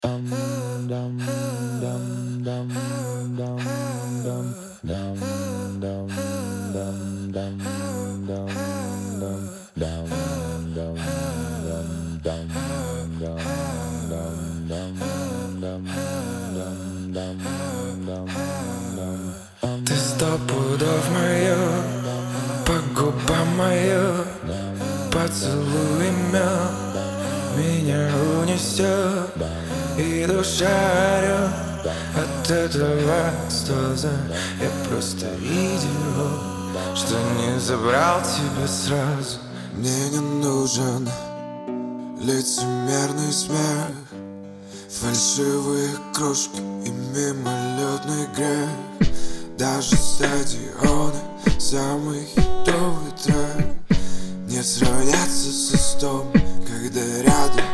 Ты 100 пудов моё, по губам моё, поцелуй меня унесет, и душа орёт от этого экстаза. Я просто идиот, что не забрал тебя сразу. Мне не нужен лицемерный смех, фальшивые кружки и мимолетный грех. Даже стадионы, самый хитовый трек, не сравнятся со стом, когда рядом